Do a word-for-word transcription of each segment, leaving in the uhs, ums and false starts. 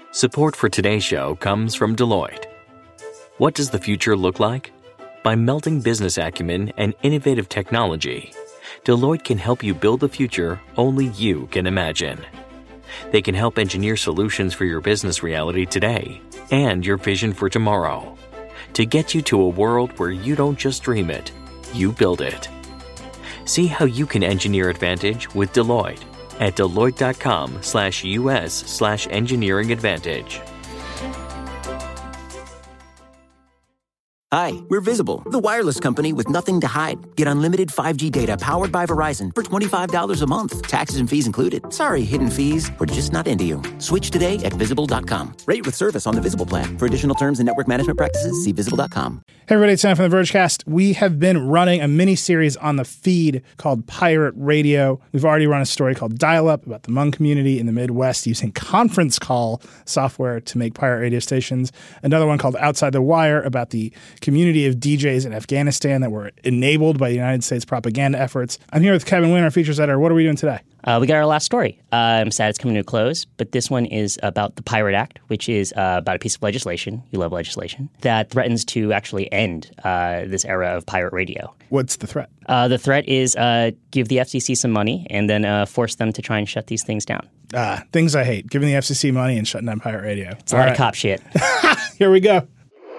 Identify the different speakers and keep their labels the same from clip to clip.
Speaker 1: Support for today's show comes from Deloitte. What does the future look like? By melding business acumen and innovative technology, Deloitte can help you build the future only you can imagine. They can help engineer solutions for your business reality today and your vision for tomorrow to get you to a world where you don't just dream it, you build it. See how you can engineer advantage with Deloitte at Deloitte.com slash US slash engineering advantage.
Speaker 2: Hi, we're Visible, the wireless company with nothing to hide. Get unlimited five G data powered by Verizon for twenty-five dollars a month. Taxes and fees included. Sorry, hidden fees. We're just not into you. Switch today at Visible dot com. Rate with service on the Visible plan. For additional terms and network management practices, see Visible dot com.
Speaker 3: Hey everybody, it's time for the Vergecast. We have been running a mini-series on the feed called Pirate Radio. We've already run a story called Dial-Up about the Hmong community in the Midwest using conference call software to make pirate radio stations. Another one called Outside the Wire about the community of D Js in Afghanistan that were enabled by the United States propaganda efforts. I'm here with Kevin Wynn, our features editor. What are we doing today?
Speaker 4: Uh, we got our last story. Uh, I'm sad it's coming to a close, but this one is about the Pirate Act, which is uh, about a piece of legislation, you love legislation, that threatens to actually end uh, this era of pirate radio.
Speaker 3: What's the threat?
Speaker 4: Uh, the threat is uh, give the F C C some money and then uh, force them to try and shut these things down.
Speaker 3: Ah, things I hate. Giving the F C C money and shutting down pirate radio.
Speaker 4: It's a lot right. of cop shit.
Speaker 3: Here we go.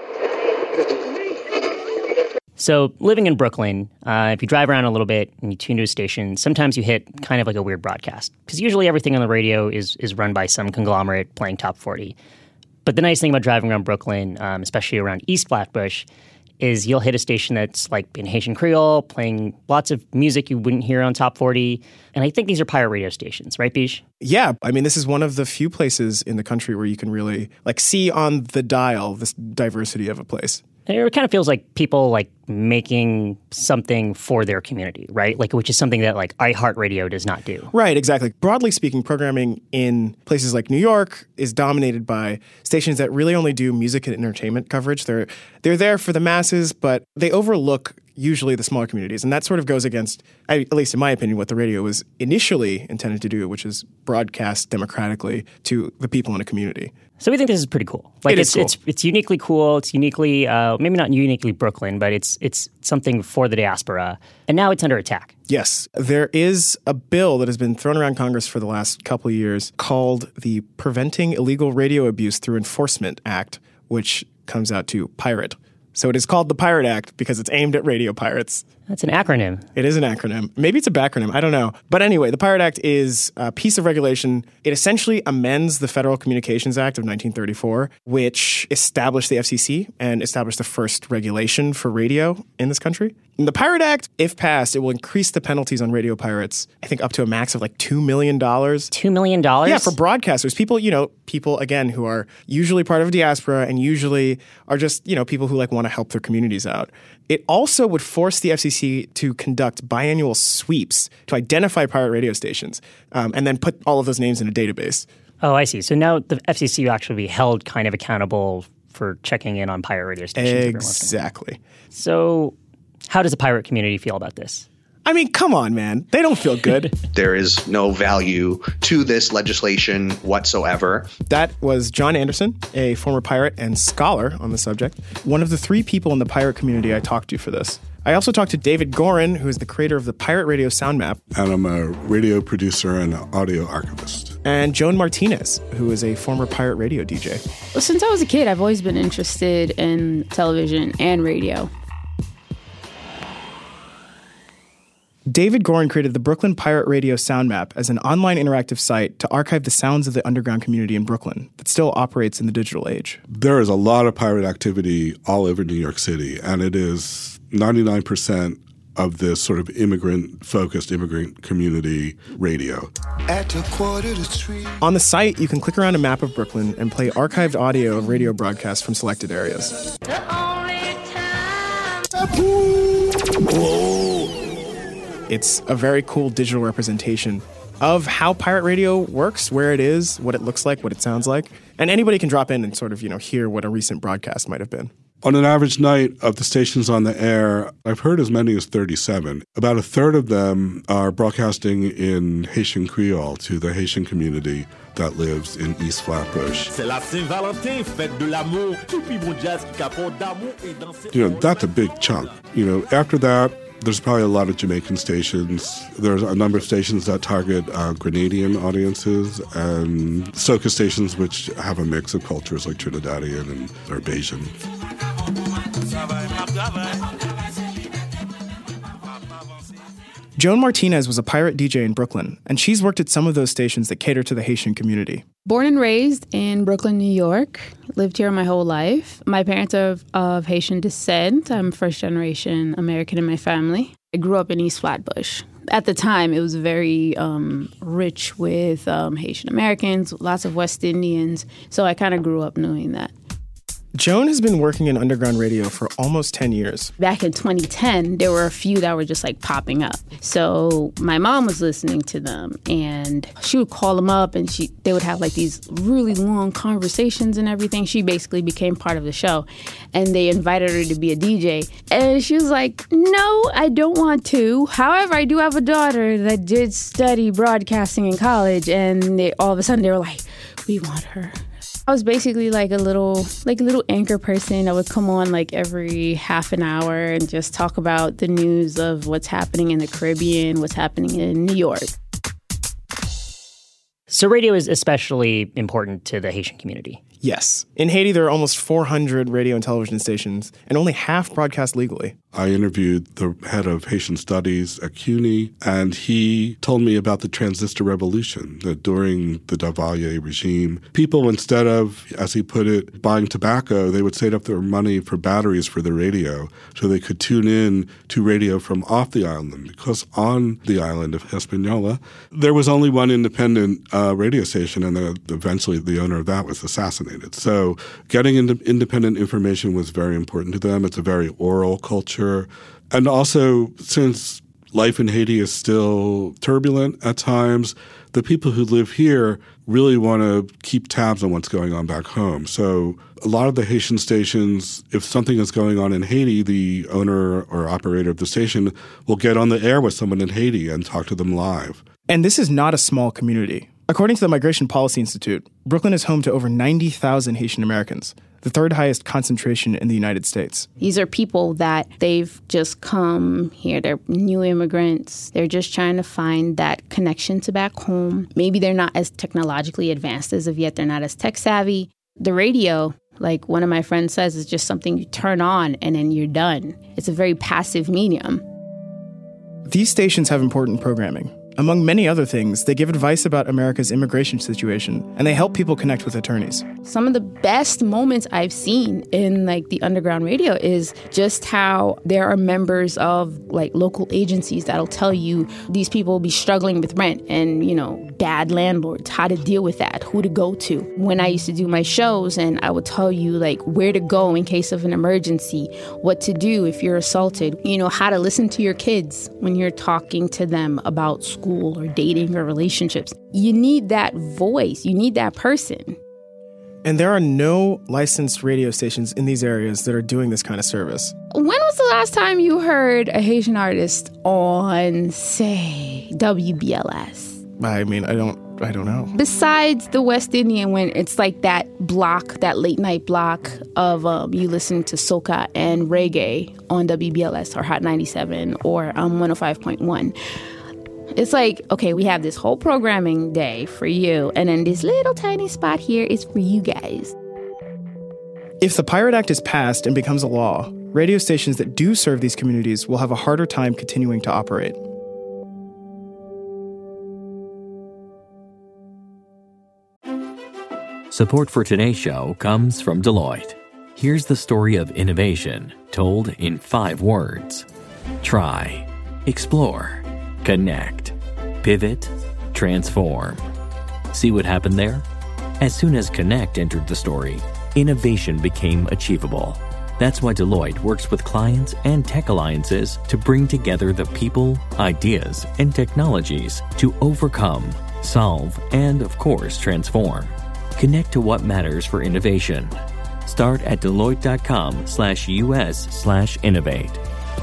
Speaker 4: So living in Brooklyn, uh, if you drive around a little bit and you tune to a station, sometimes you hit kind of like a weird broadcast. Because usually everything on the radio is is run by some conglomerate playing top forty. But the nice thing about driving around Brooklyn, um, especially around East Flatbush, is you'll hit a station that's like in Haitian Creole, playing lots of music you wouldn't hear on top forty. And I think these are pirate radio stations, right, Bish?
Speaker 5: Yeah. I mean, this is one of the few places in the country where you can really like see on the dial this diversity of a place.
Speaker 4: It kind of feels like people like making something for their community, right? Like, which is something that like iHeartRadio does not do.
Speaker 5: Right, exactly. Broadly speaking, programming in places like New York is dominated by stations that really only do music and entertainment coverage. They're they're there for the masses, but they overlook usually the smaller communities. And that sort of goes against, at least in my opinion, what the radio was initially intended to do, which is broadcast democratically to the people in a community.
Speaker 4: So we think this is pretty cool. Like
Speaker 5: it is
Speaker 4: it's,
Speaker 5: cool.
Speaker 4: it's it's uniquely cool. It's uniquely, uh, maybe not uniquely Brooklyn, but it's it's something for the diaspora. And now it's under attack.
Speaker 5: Yes. There is a bill that has been thrown around Congress for the last couple of years called the Preventing Illegal Radio Abuse Through Enforcement Act, which comes out to pirate. So it is called the Pirate Act because it's aimed at radio pirates.
Speaker 4: That's an acronym.
Speaker 5: It is an acronym. Maybe it's a backronym. I don't know. But anyway, the Pirate Act is a piece of regulation. It essentially amends the Federal Communications Act of nineteen thirty-four, which established the F C C and established the first regulation for radio in this country. And the Pirate Act, if passed, it will increase the penalties on radio pirates, I think up to a max of like two million dollars.
Speaker 4: two million dollars?
Speaker 5: Yeah, for broadcasters. People, you know, people, again, who are usually part of a diaspora and usually are just, you know, people who like want to help their communities out. It also would force the F C C to conduct biannual sweeps to identify pirate radio stations um, and then put all of those names in a database.
Speaker 4: Oh, I see. So now the F C C will actually be held kind of accountable for checking in on pirate radio stations.
Speaker 5: Exactly.
Speaker 4: So how does the pirate community feel about this?
Speaker 5: I mean, come on, man. They don't feel good.
Speaker 6: There is no value to this legislation whatsoever.
Speaker 5: That was John Anderson, a former pirate and scholar on the subject, one of the three people in the pirate community I talked to for this. I also talked to David Gorin, who is the creator of the Pirate Radio Sound Map.
Speaker 7: And I'm a radio producer and an audio archivist.
Speaker 5: And Joan Martinez, who is a former pirate radio D J.
Speaker 8: Well, since I was a kid, I've always been interested in television and radio.
Speaker 5: David Gorin created the Brooklyn Pirate Radio Sound Map as an online interactive site to archive the sounds of the underground community in Brooklyn that still operates in the digital age.
Speaker 7: There is a lot of pirate activity all over New York City, and it is ninety-nine percent of this sort of immigrant-focused immigrant community radio.
Speaker 5: At a quarter to three. On the site, you can click around a map of Brooklyn and play archived audio of radio broadcasts from selected areas. The only time. Whoa. It's a very cool digital representation of how pirate radio works, where it is, what it looks like, what it sounds like. And anybody can drop in and sort of, you know, hear what a recent broadcast might have been.
Speaker 7: On an average night of the stations on the air, I've heard as many as thirty-seven. About a third of them are broadcasting in Haitian Creole to the Haitian community that lives in East Flatbush. You know, that's a big chunk. You know, after that, there's probably a lot of Jamaican stations. There's a number of stations that target uh, Grenadian audiences, and soca stations which have a mix of cultures like Trinidadian and or Bajan.
Speaker 5: Joan Martinez was a pirate D J in Brooklyn, and she's worked at some of those stations that cater to the Haitian community.
Speaker 8: Born and raised in Brooklyn, New York. Lived here my whole life. My parents are of, of Haitian descent. I'm first generation American in my family. I grew up in East Flatbush. At the time, it was very um, rich with um, Haitian Americans, lots of West Indians. So I kind of grew up knowing that.
Speaker 5: Joan has been working in underground radio for almost ten years.
Speaker 8: Back in twenty ten, there were a few that were just like popping up. So my mom was listening to them, and she would call them up, and she they would have like these really long conversations and everything. She basically became part of the show, and they invited her to be a D J. And she was like, no, I don't want to. However, I do have a daughter that did study broadcasting in college, and they, all of a sudden they were like, we want her. I was basically like a little like a little anchor person that would come on like every half an hour and just talk about the news of what's happening in the Caribbean, what's happening in New York.
Speaker 4: So radio is especially important to the Haitian community.
Speaker 5: Yes. In Haiti, there are almost four hundred radio and television stations, and only half broadcast legally.
Speaker 7: I interviewed the head of Haitian Studies at CUNY, and he told me about the transistor revolution, that during the Duvalier regime, people, instead of, as he put it, buying tobacco, they would save up their money for batteries for the radio so they could tune in to radio from off the island. Because on the island of Hispaniola, there was only one independent uh, radio station, and the, eventually the owner of that was assassinated. So getting into independent information was very important to them. It's a very oral culture. And also, since life in Haiti is still turbulent at times, the people who live here really want to keep tabs on what's going on back home. So a lot of the Haitian stations, if something is going on in Haiti, the owner or operator of the station will get on the air with someone in Haiti and talk to them live.
Speaker 5: And this is not a small community. According to the Migration Policy Institute, Brooklyn is home to over ninety thousand Haitian Americans, the third highest concentration in the United States.
Speaker 8: These are people that they've just come here. They're new immigrants. They're just trying to find that connection to back home. Maybe they're not as technologically advanced as of yet. They're not as tech savvy. The radio, like one of my friends says, is just something you turn on and then you're done. It's a very passive medium.
Speaker 5: These stations have important programming. Among many other things, they give advice about America's immigration situation, and they help people connect with attorneys.
Speaker 8: Some of the best moments I've seen in like the underground radio is just how there are members of like local agencies that'll tell you these people will be struggling with rent and, you know, bad landlords, how to deal with that, who to go to. When I used to do my shows, and I would tell you like where to go in case of an emergency, what to do if you're assaulted, you know, how to listen to your kids when you're talking to them about school or dating or relationships. You need that voice. You need that person.
Speaker 5: And there are no licensed radio stations in these areas that are doing this kind of service.
Speaker 8: When was the last time you heard a Haitian artist on, say, W B L S?
Speaker 5: I mean, I don't I don't know.
Speaker 8: Besides the West Indian, when it's like that block, that late night block of um, you listen to soca and reggae on W B L S or Hot ninety-seven or um, one oh five point one. It's like, okay, we have this whole programming day for you, and then this little tiny spot here is for you guys.
Speaker 5: If the Pirate Act is passed and becomes a law, radio stations that do serve these communities will have a harder time continuing to operate.
Speaker 1: Support for today's show comes from Deloitte. Here's the story of innovation told in five words. Try, explore, connect, pivot, transform. See what happened there? As soon as Connect entered the story, innovation became achievable. That's why Deloitte works with clients and tech alliances to bring together the people, ideas, and technologies to overcome, solve, and, of course, transform. Connect to what matters for innovation. Start at Deloitte.com slash US slash innovate.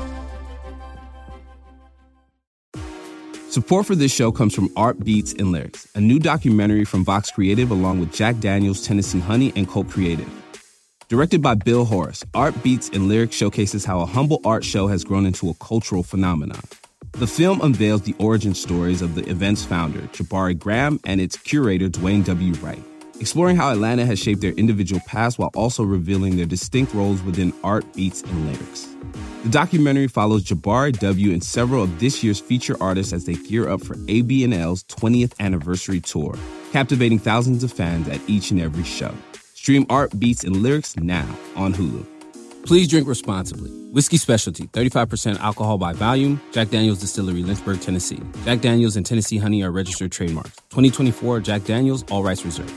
Speaker 9: Support for this show comes from Art Beats and Lyrics, a new documentary from Vox Creative along with Jack Daniels, Tennessee Honey, and Colt Creative. Directed by Bill Horace, Art Beats and Lyrics showcases how a humble art show has grown into a cultural phenomenon. The film unveils the origin stories of the event's founder, Jabari Graham, and its curator, Dwayne W. Wright, exploring how Atlanta has shaped their individual paths while also revealing their distinct roles within Art, Beats, and Lyrics. The documentary follows Jabari W. and several of this year's feature artists as they gear up for A B and L's twentieth anniversary tour, captivating thousands of fans at each and every show. Stream Art, Beats, and Lyrics now on Hulu. Please drink responsibly. Whiskey Specialty, thirty-five percent alcohol by volume. Jack Daniels Distillery, Lynchburg, Tennessee. Jack Daniels and Tennessee Honey are registered trademarks. twenty twenty-four Jack Daniels, all rights reserved.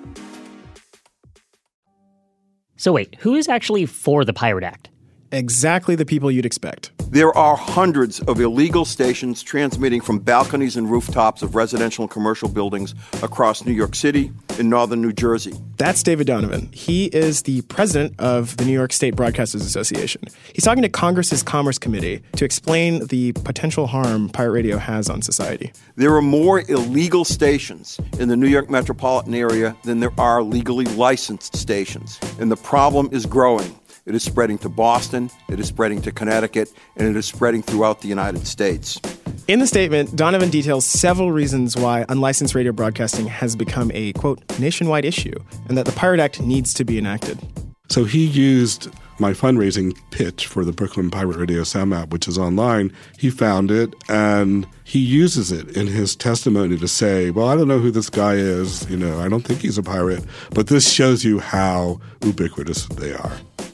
Speaker 4: So wait, who is actually for the Pirate Act?
Speaker 5: Exactly the people you'd expect.
Speaker 10: There are hundreds of illegal stations transmitting from balconies and rooftops of residential and commercial buildings across New York City and northern New Jersey.
Speaker 5: That's David Donovan. He is the president of the New York State Broadcasters Association. He's talking to Congress's Commerce Committee to explain the potential harm pirate radio has on society.
Speaker 10: There are more illegal stations in the New York metropolitan area than there are legally licensed stations, and the problem is growing. It is spreading to Boston, it is spreading to Connecticut, and it is spreading throughout the United States.
Speaker 5: In the statement, Donovan details several reasons why unlicensed radio broadcasting has become a, quote, nationwide issue, and that the Pirate Act needs to be enacted.
Speaker 7: So he used my fundraising pitch for the Brooklyn Pirate Radio Sound Map, which is online. He found it, and he uses it in his testimony to say, well, I don't know who this guy is. You know, I don't think he's a pirate. But this shows you how ubiquitous they are,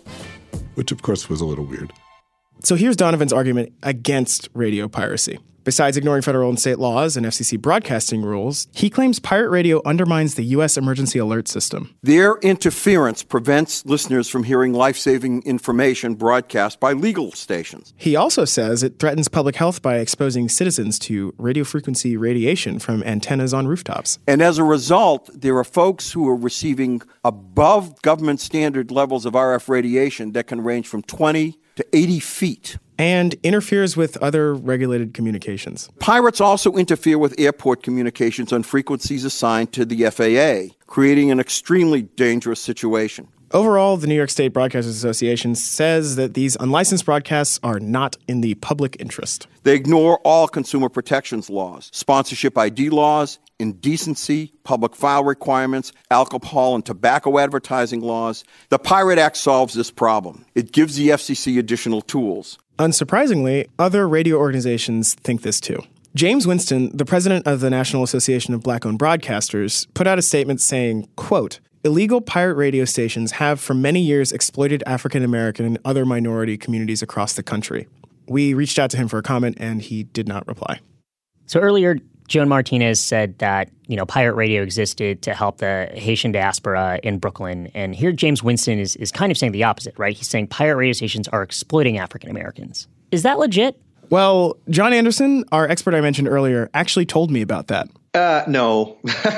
Speaker 7: which, of course, was a little weird.
Speaker 5: So here's Donovan's argument against radio piracy. Besides ignoring federal and state laws and F C C broadcasting rules, he claims pirate radio undermines the U S emergency alert system.
Speaker 10: Their interference prevents listeners from hearing life-saving information broadcast by legal stations.
Speaker 5: He also says it threatens public health by exposing citizens to radio frequency radiation from antennas on rooftops.
Speaker 10: And as a result, there are folks who are receiving above government standard levels of R F radiation that can range from twenty to eighty feet.
Speaker 5: And interferes with other regulated communications.
Speaker 10: Pirates also interfere with airport communications on frequencies assigned to the F A A, creating an extremely dangerous situation.
Speaker 5: Overall, the New York State Broadcasters Association says that these unlicensed broadcasts are not in the public interest.
Speaker 10: They ignore all consumer protections laws, sponsorship I D laws, indecency, public file requirements, alcohol and tobacco advertising laws. The Pirate Act solves this problem. It gives the F C C additional tools.
Speaker 5: Unsurprisingly, other radio organizations think this too. James Winston, the president of the National Association of Black-Owned Broadcasters, put out a statement saying, quote, illegal pirate radio stations have for many years exploited African American and other minority communities across the country. We reached out to him for a comment, and he did not reply.
Speaker 4: So earlier, Joan Martinez said that, you know, pirate radio existed to help the Haitian diaspora in Brooklyn. And here James Winston is, is kind of saying the opposite, right? He's saying pirate radio stations are exploiting African Americans. Is that legit?
Speaker 5: Well, John Anderson, our expert I mentioned earlier, actually told me about that.
Speaker 6: Uh, no,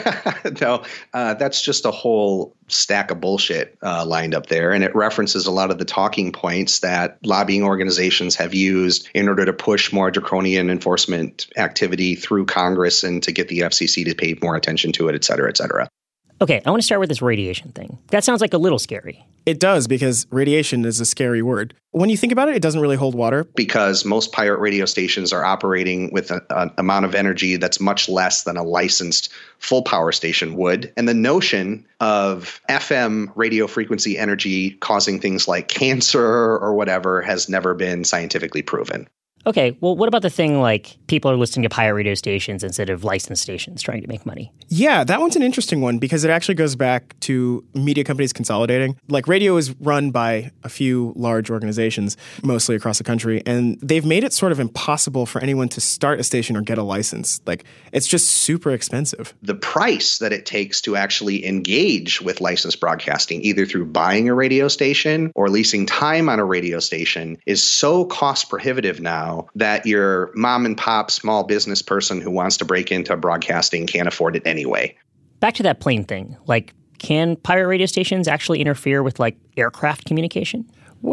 Speaker 6: no, uh, that's just a whole stack of bullshit uh, lined up there. And it references a lot of the talking points that lobbying organizations have used in order to push more draconian enforcement activity through Congress and to get the F C C to pay more attention to it, et cetera, et cetera.
Speaker 4: Okay, I want to start with this radiation thing. That sounds like a little scary.
Speaker 5: It does, because radiation is a scary word. When you think about it, it doesn't really hold water.
Speaker 6: Because most pirate radio stations are operating with an amount of energy that's much less than a licensed full power station would. And the notion of F M radio frequency energy causing things like cancer or whatever has never been scientifically proven.
Speaker 4: Okay, well, what about the thing like people are listening to pirate radio stations instead of licensed stations trying to make money?
Speaker 5: Yeah, that one's an interesting one because it actually goes back to media companies consolidating. Like radio is run by a few large organizations, mostly across the country, and they've made it sort of impossible for anyone to start a station or get a license. Like, it's just super expensive.
Speaker 6: The price that it takes to actually engage with licensed broadcasting, either through buying a radio station or leasing time on a radio station, is so cost prohibitive now that your mom and pop small business person who wants to break into broadcasting can't afford it anyway.
Speaker 4: Back to that plane thing. Like, can pirate radio stations actually interfere with, like, aircraft communication?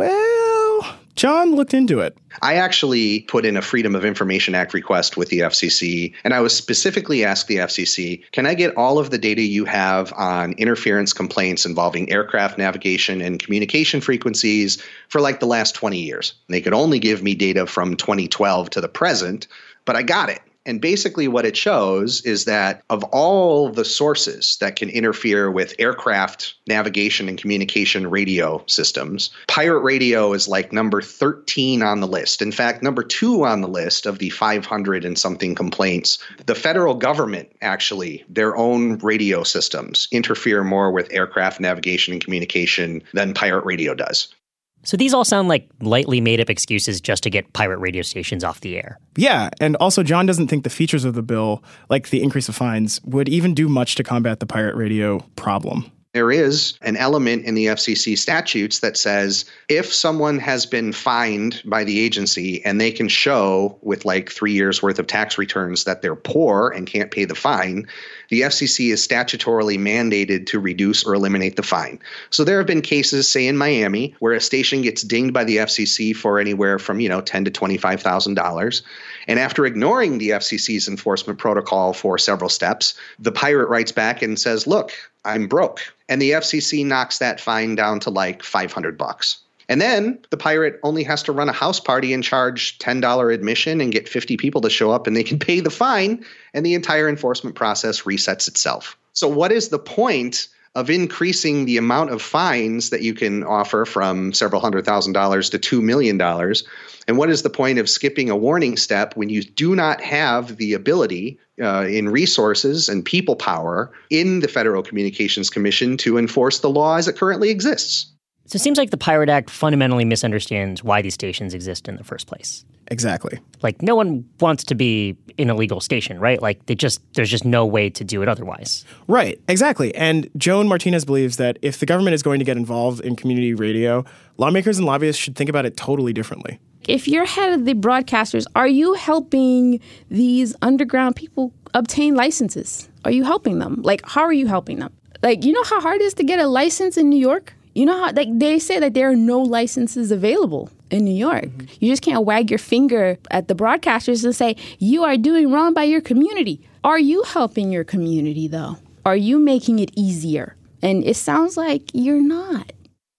Speaker 5: Well, John looked into it.
Speaker 6: I actually put in a Freedom of Information Act request with the F C C, and I was specifically asked the F C C, can I get all of the data you have on interference complaints involving aircraft navigation and communication frequencies for like the last twenty years? And they could only give me data from twenty twelve to the present, but I got it. And basically what it shows is that of all the sources that can interfere with aircraft navigation and communication radio systems, pirate radio is like number thirteen on the list. In fact, number two on the list of the five hundred and something complaints. The federal government, actually, their own radio systems interfere more with aircraft navigation and communication than pirate radio does.
Speaker 4: So these all sound like lightly made-up excuses just to get pirate radio stations off the air.
Speaker 5: Yeah, and also John doesn't think the features of the bill, like the increase of fines, would even do much to combat the pirate radio problem.
Speaker 6: There is an element in the F C C statutes that says if someone has been fined by the agency and they can show with like three years worth of tax returns that they're poor and can't pay the fine, the F C C is statutorily mandated to reduce or eliminate the fine. So there have been cases, say in Miami, where a station gets dinged by the F C C for anywhere from, you know, ten thousand to twenty-five thousand dollars. And after ignoring the F C C's enforcement protocol for several steps, the pirate writes back and says, look, I'm broke. And the F C C knocks that fine down to like five hundred bucks. And then the pirate only has to run a house party and charge ten dollars admission and get fifty people to show up and they can pay the fine, and the entire enforcement process resets itself. So what is the point of increasing the amount of fines that you can offer from several hundred thousand dollars to two million dollars? And what is the point of skipping a warning step when you do not have the ability uh, in resources and people power in the Federal Communications Commission to enforce the law as it currently exists?
Speaker 4: So it seems like the Pirate Act fundamentally misunderstands why these stations exist in the first place.
Speaker 5: Exactly.
Speaker 4: Like, no one wants to be an illegal station, right? Like, they just there's just no way to do it otherwise.
Speaker 5: Right, exactly. And Joan Martinez believes that if the government is going to get involved in community radio, lawmakers and lobbyists should think about it totally differently.
Speaker 8: If you're head of the broadcasters, are you helping these underground people obtain licenses? Are you helping them? Like, how are you helping them? Like, you know how hard it is to get a license in New York? You know how, like, they say that there are no licenses available in New York. Mm-hmm. You just can't wag your finger at the broadcasters and say, you are doing wrong by your community. Are you helping your community, though? Are you making it easier? And it sounds like you're not.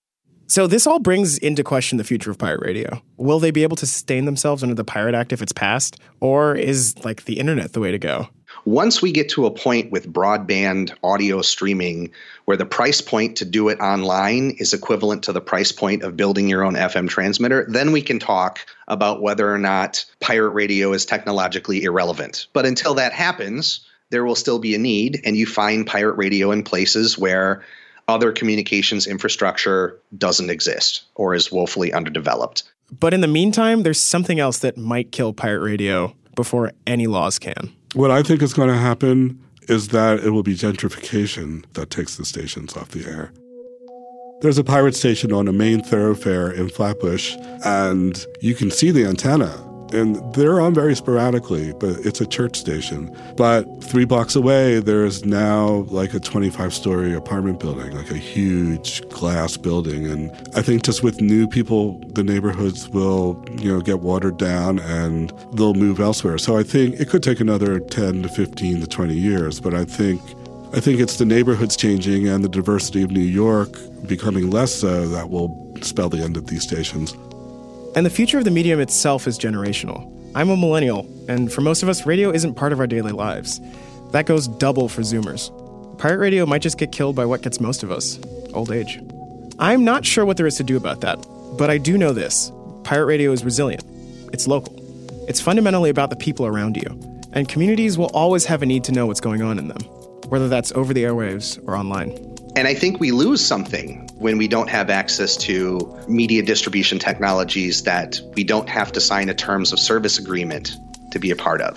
Speaker 5: So this all brings into question the future of pirate radio. Will they be able to sustain themselves under the Pirate Act if it's passed? Or is, like, the internet the way to go?
Speaker 6: Once we get to a point with broadband audio streaming where the price point to do it online is equivalent to the price point of building your own F M transmitter, then we can talk about whether or not pirate radio is technologically irrelevant. But until that happens, there will still be a need, and you find pirate radio in places where other communications infrastructure doesn't exist or is woefully underdeveloped.
Speaker 5: But in the meantime, there's something else that might kill pirate radio before any laws can.
Speaker 7: What I think is going to happen is that it will be gentrification that takes the stations off the air. There's a pirate station on a main thoroughfare in Flatbush, and you can see the antenna. And they're on very sporadically, but it's a church station. But three blocks away, there's now like a twenty-five story apartment building, like a huge glass building. And I think just with new people, the neighborhoods will, you know, get watered down and they'll move elsewhere. So I think it could take another ten to fifteen to twenty years. But I think I think it's the neighborhoods changing and the diversity of New York becoming less so that will spell the end of these stations.
Speaker 5: And the future of the medium itself is generational. I'm a millennial, and for most of us, radio isn't part of our daily lives. That goes double for Zoomers. Pirate radio might just get killed by what gets most of us, old age. I'm not sure what there is to do about that, but I do know this. Pirate radio is resilient. It's local. It's fundamentally about the people around you, and communities will always have a need to know what's going on in them, whether that's over the airwaves or online.
Speaker 6: And I think we lose something when we don't have access to media distribution technologies that we don't have to sign a terms of service agreement to be a part of.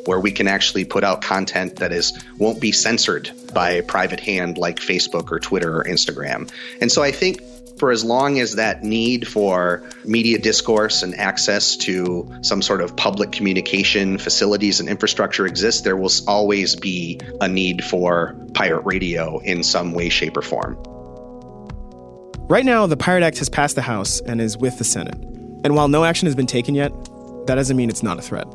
Speaker 6: where we can actually put out content that is won't be censored by a private hand like Facebook or Twitter or Instagram. And so I think for as long as that need for media discourse and access to some sort of public communication facilities and infrastructure exists, there will always be a need for pirate radio in some way, shape, or form.
Speaker 5: Right now, the Pirate Act has passed the House and is with the Senate. And while no action has been taken yet, that doesn't mean it's not a threat.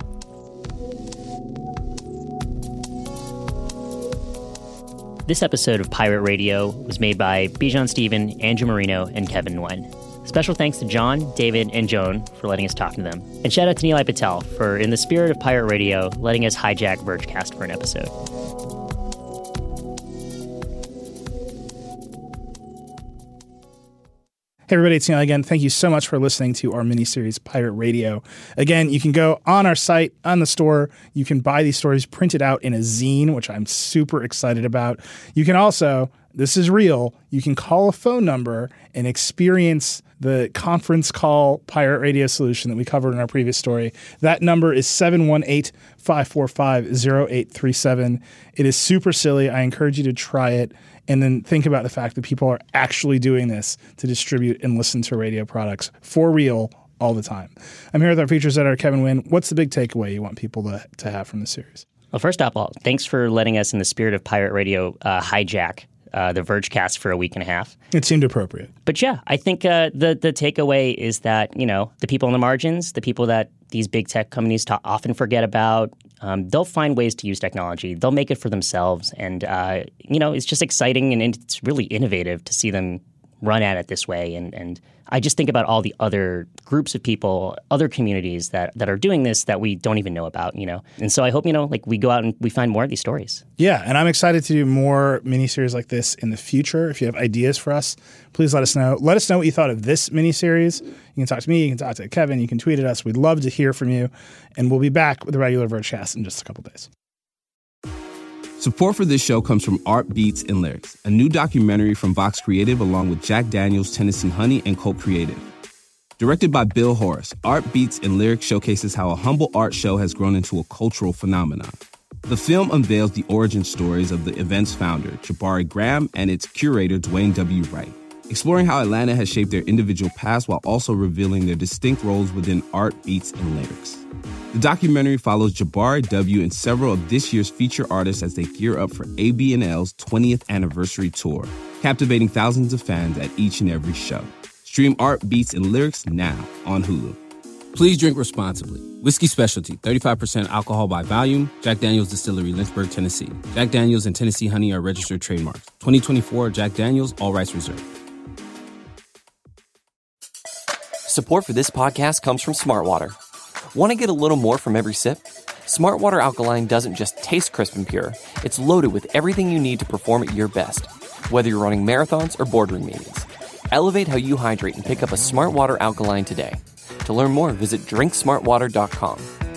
Speaker 4: This episode of Pirate Radio was made by Bijan Stephen, Andrew Marino, and Kevin Nguyen. Special thanks to John, David, and Joan for letting us talk to them. And shout out to Nilay Patel for, in the spirit of Pirate Radio, letting us hijack Vergecast for an episode.
Speaker 3: Hey everybody, it's Neil again. Thank you so much for listening to our miniseries Pirate Radio. Again, you can go on our site, on the store. You can buy these stories printed out in a zine, which I'm super excited about. You can also, this is real, you can call a phone number and experience the conference call pirate radio solution that we covered in our previous story. That number is seven one eight, five four five, zero eight three seven. It is super silly. I encourage you to try it. And then think about the fact that people are actually doing this to distribute and listen to radio products for real all the time. I'm here with our features editor, Kevin Nguyen. What's the big takeaway you want people to, to have from the series?
Speaker 4: Well, first off, all, thanks for letting us, in the spirit of Pirate Radio, uh, hijack uh, the Vergecast for a week and a half.
Speaker 3: It seemed appropriate.
Speaker 4: But yeah, I think uh, the the takeaway is that, you know, the people on the margins, the people that these big tech companies ta- often forget about, um, they'll find ways to use technology. They'll make it for themselves. And, uh, you know, it's just exciting and it's really innovative to see them run at it this way. And, and I just think about all the other groups of people, other communities that, that are doing this that we don't even know about, you know. And so I hope, you know, like we go out and we find more of these stories.
Speaker 3: Yeah, and I'm excited to do more miniseries like this in the future. If you have ideas for us, please let us know. Let us know what you thought of this miniseries. You can talk to me, you can talk to Kevin, you can tweet at us. We'd love to hear from you. And we'll be back with the regular Vergecast in just a couple days.
Speaker 9: Support for this show comes from Art Beats and Lyrics, a new documentary from Vox Creative along with Jack Daniels, Tennessee Honey, and Colt Creative. Directed by Bill Horace, Art Beats and Lyrics showcases how a humble art show has grown into a cultural phenomenon. The film unveils the origin stories of the event's founder, Jabari Graham, and its curator, Dwayne W. Wright, exploring how Atlanta has shaped their individual paths while also revealing their distinct roles within art, beats, and lyrics. The documentary follows Jabari W. and several of this year's feature artists as they gear up for A B N L's twentieth anniversary tour, captivating thousands of fans at each and every show. Stream Art, Beats, and Lyrics now on Hulu.
Speaker 11: Please drink responsibly. Whiskey Specialty, thirty-five percent alcohol by volume. Jack Daniels Distillery, Lynchburg, Tennessee. Jack Daniels and Tennessee Honey are registered trademarks. twenty twenty-four Jack Daniels, all rights reserved.
Speaker 12: Support for this podcast comes from Smartwater. Want to get a little more from every sip? Smartwater Alkaline doesn't just taste crisp and pure. It's loaded with everything you need to perform at your best, whether you're running marathons or boardroom meetings. Elevate how you hydrate and pick up a Smartwater Alkaline today. To learn more, visit drink smart water dot com.